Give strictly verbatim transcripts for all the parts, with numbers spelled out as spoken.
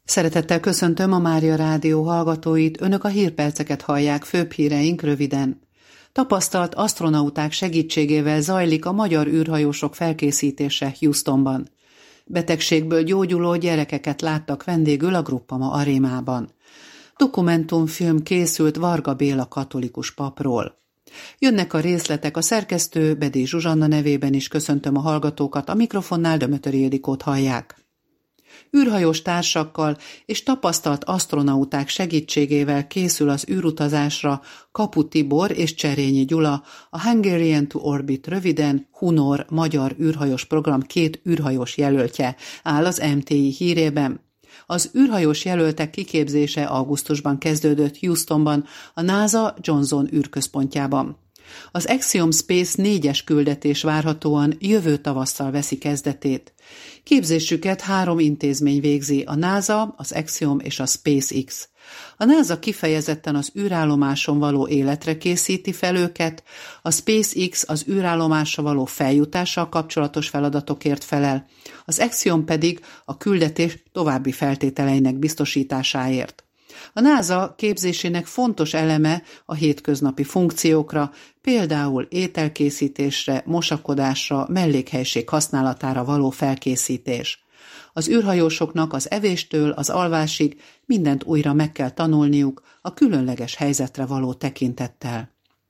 Szeretettel köszöntöm a Mária Rádió hallgatóit, önök a hírperceket hallják, főbb híreink röviden. Tapasztalt asztronauták segítségével zajlik a magyar űrhajósok felkészítése Houstonban. Betegségből gyógyuló gyerekeket láttak vendégül a Gruppama arénában. Dokumentumfilm készült Varga Béla katolikus papról. Jönnek a részletek, a szerkesztő Bedé Zsuzsanna nevében is köszöntöm a hallgatókat, a mikrofonnál Dömötör Ildikót hallják. Űrhajós társakkal és tapasztalt asztronauták segítségével készül az űrutazásra Kapu Tibor és Cserényi Gyula, a Hungarian to Orbit, röviden Hunor magyar űrhajós program két űrhajós jelöltje, áll az em té i hírében. Az űrhajós jelöltek kiképzése augusztusban kezdődött Houstonban, a NASA Johnson űrközpontjában. Az Axiom Space négyes küldetés várhatóan jövő tavasszal veszi kezdetét. Képzésüket három intézmény végzi, a NASA, az Axiom és a SpaceX. A NASA kifejezetten az űrállomáson való életre készíti fel őket, a SpaceX az űrállomásra való feljutással kapcsolatos feladatokért felel, az Axiom pedig a küldetés további feltételeinek biztosításáért. A NASA képzésének fontos eleme a hétköznapi funkciókra, például ételkészítésre, mosakodásra, mellékhelység használatára való felkészítés. Az űrhajósoknak az evéstől az alvásig mindent újra meg kell tanulniuk a különleges helyzetre való tekintettel.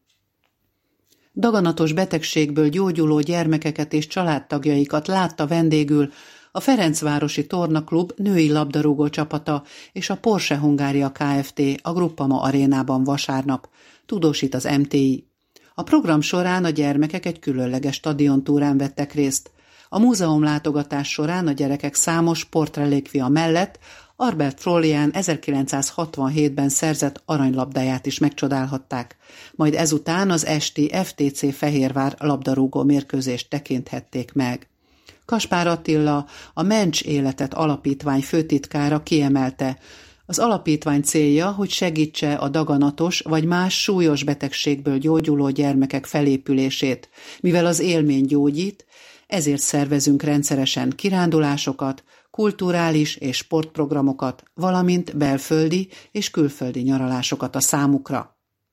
Daganatos betegségből gyógyuló gyermekeket és családtagjaikat látta vendégül a Ferencvárosi Tornaklub női labdarúgó csapata és a Porsche Hungária Kft. A Gruppama arénában vasárnap, tudósít az em té i. A program során a gyermekek egy különleges stadiontúrán vettek részt. A múzeumlátogatás során a gyerekek számos sportrelikvia mellett Albert Frollyan ezerkilencszázhatvanhétben szerzett aranylabdáját is megcsodálhatták, majd ezután az esti ef té cé Fehérvár labdarúgó mérkőzést tekinthették meg. Kaspár Attila, a Mencs Életet Alapítvány főtitkára kiemelte, az alapítvány célja, hogy segítse a daganatos vagy más súlyos betegségből gyógyuló gyermekek felépülését, mivel az élmény gyógyít, ezért szervezünk rendszeresen kirándulásokat, kulturális és sportprogramokat, valamint belföldi és külföldi nyaralásokat a számukra.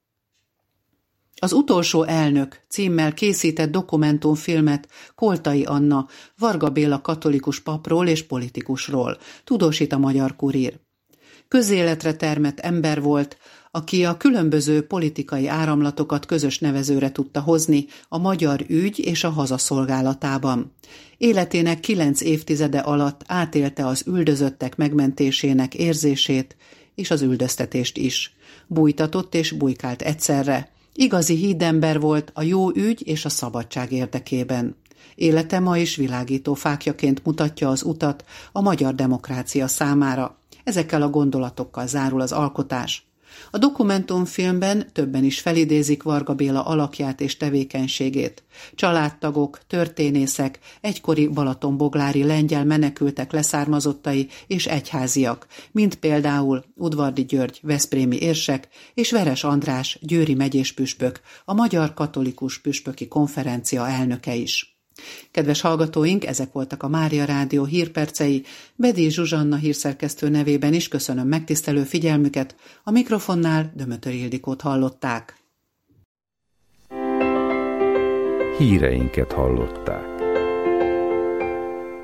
Az utolsó elnök címmel készített dokumentumfilmet Koltai Anna, Varga Béla katolikus papról és politikusról, tudósít a Magyar Kurír. Közéletre termett ember volt, aki a különböző politikai áramlatokat közös nevezőre tudta hozni a magyar ügy és a haza szolgálatában. Életének kilenc évtizede alatt átélte az üldözöttek megmentésének érzését és az üldöztetést is. Bújtatott és bujkált egyszerre. Igazi hídember volt a jó ügy és a szabadság érdekében. Élete ma is világító fákjaként mutatja az utat a magyar demokrácia számára. Ezekkel a gondolatokkal zárul az alkotás. A dokumentumfilmben többen is felidézik Varga Béla alakját és tevékenységét. Családtagok, történészek, egykori balatonboglári lengyel menekültek leszármazottai és egyháziak, mint például Udvardy György, veszprémi érsek és Veres András, győri megyéspüspök, a Magyar Katolikus Püspöki Konferencia elnöke is. Kedves hallgatóink, ezek voltak a Mária Rádió hírpercei. Bedé Zsuzsanna hírszerkesztő nevében is köszönöm megtisztelő figyelmüket. A mikrofonnál Dömötör Ildikót hallották. Híreinket hallották.